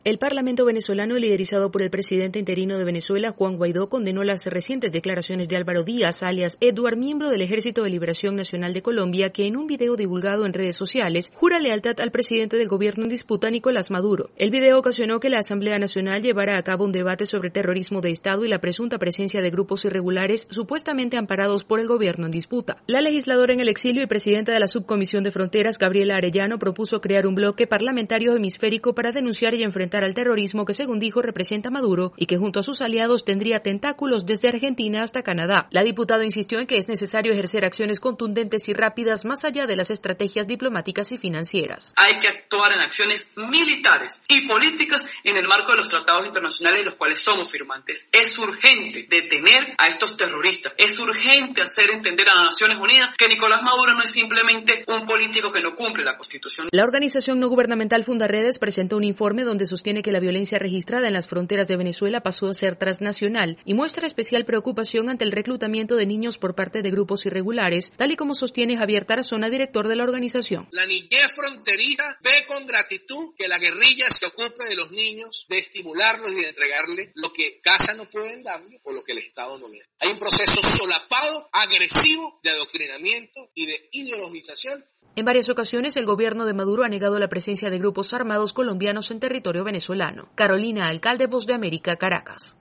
El Parlamento venezolano, liderizado por el presidente interino de Venezuela, Juan Guaidó, condenó las recientes declaraciones de Álvaro Díaz, alias Edward, miembro del Ejército de Liberación Nacional de Colombia, que en un video divulgado en redes sociales jura lealtad al presidente del gobierno en disputa, Nicolás Maduro. El video ocasionó que la Asamblea Nacional llevara a cabo un debate sobre terrorismo de Estado y la presunta presencia de grupos irregulares supuestamente amparados por el gobierno en disputa. La legisladora en el exilio y presidenta de la Subcomisión de Fronteras, Gabriela Arellano, propuso crear un bloque parlamentario hemisférico para denunciar y enfrentar al terrorismo que, según dijo, representa a Maduro y que junto a sus aliados tendría tentáculos desde Argentina hasta Canadá. La diputada insistió en que es necesario ejercer acciones contundentes y rápidas más allá de las estrategias diplomáticas y financieras. Hay que actuar en acciones militares y políticas en el marco de los tratados internacionales de los cuales somos firmantes. Es urgente detener a estos terroristas. Es urgente hacer entender a las Naciones Unidas que Nicolás Maduro no es simplemente un político que no cumple la Constitución. La organización no gubernamental Fundaredes presentó un informe donde sostiene que la violencia registrada en las fronteras de Venezuela pasó a ser transnacional y muestra especial preocupación ante el reclutamiento de niños por parte de grupos irregulares, tal y como sostiene Javier Tarazona, director de la organización. La niñez fronteriza ve con gratitud que la guerrilla se ocupe de los niños, de estimularlos y de entregarles lo que casa no pueden darle o lo que el Estado no le da. Hay un proceso solapado, agresivo de adoctrinamiento y de ideologización. En varias ocasiones, el gobierno de Maduro ha negado la presencia de grupos armados colombianos en territorio venezolano. Carolina Alcalde, Voz de América, Caracas.